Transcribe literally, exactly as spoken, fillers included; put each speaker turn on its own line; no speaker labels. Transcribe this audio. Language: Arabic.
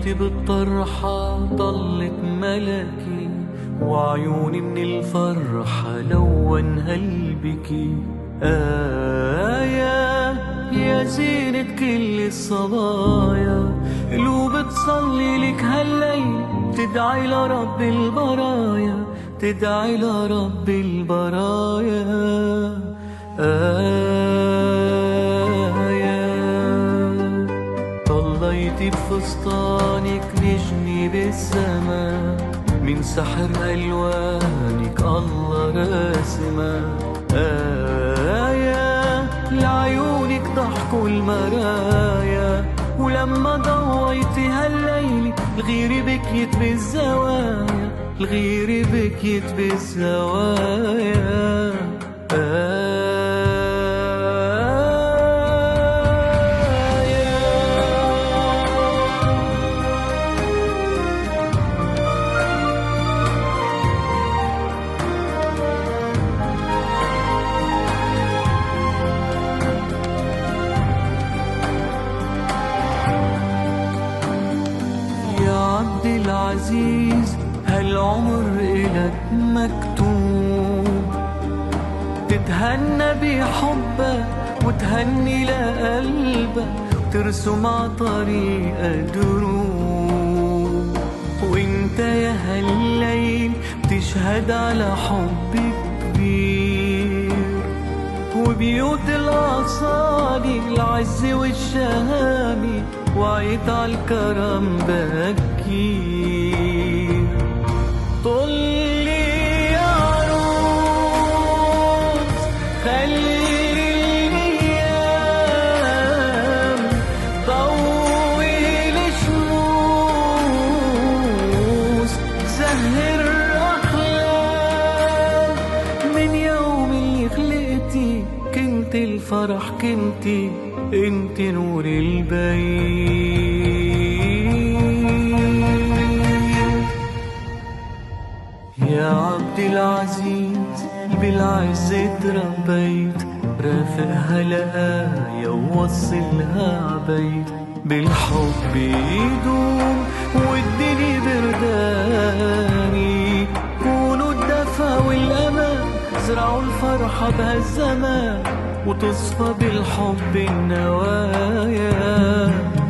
طليتي بالطرحة طلت ملكي، وعيوني من الفرحة لونها البكي. آية يا زينة كل الصبايا، قلوب بتصلي لك هالليل، تدعي لرب البرايا، تدعي لرب البرايا. آية طليتي بفستانك نجمي بالسما، من سحر ألوانك الله راسمة. آية لعيونك ضحكوا المرايا، ولما ضويتي هالليل الغير بكيت بالزوايا، الغير بكيت بالزوايا. آية عبد العزيز هالعمر إلك مكتوب، تتهنى بحبك وتهني لقلبك، وترسم عطريقة دروب. وانت يا هالليل بتشهد على حب كبير، وبيوت الأصالي العز والشهامي وعيت عالكرم بكير. طلي يا عروس خلي الأيام طول شموس، زهر أحلام من يوم اللي خلقتي، كنت الفرح كنتي انت نور البيت. يا عبد العزيز بالعز تربيت، رافقها لآية ووصلها عبيت، بالحب يدوم والدنيا برداني، كونوا الدفا والأمان، زرعوا الفرحة بهالزمان، وتصفى بالحب النوايا.